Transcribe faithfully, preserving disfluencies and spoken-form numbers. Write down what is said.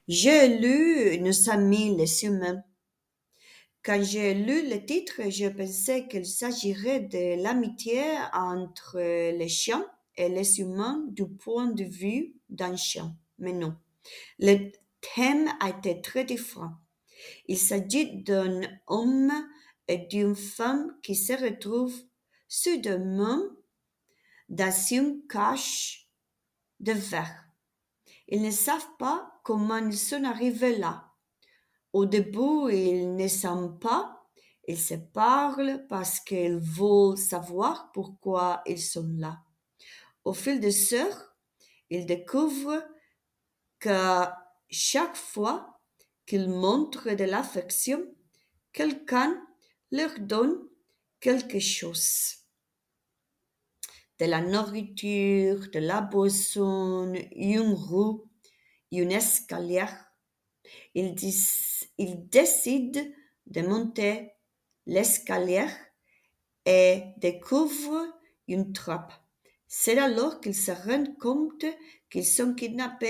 J'ai lu Nos amis les humains. Quand j'ai lu le titre, je pensais qu'il s'agirait de l'amitié entre les chiens et les humains du point de vue d'un chien. Mais non, le thème a été très différent. Il s'agit d'un homme et d'une femme qui se retrouvent soudainement dans une cage de verre. Ils ne savent pas comment ils sont arrivés là. Au début, ils ne s'aiment pas, ils se parlent parce qu'ils veulent savoir pourquoi ils sont là. Au fil des heures, ils découvrent que chaque fois qu'ils montrent de l'affection, quelqu'un leur donne quelque chose. De la nourriture, de la boisson, une roue, une escalier. Ils, dis- ils décident de monter l'escalier et découvrent une trappe. C'est alors qu'ils se rendent compte qu'ils sont kidnappés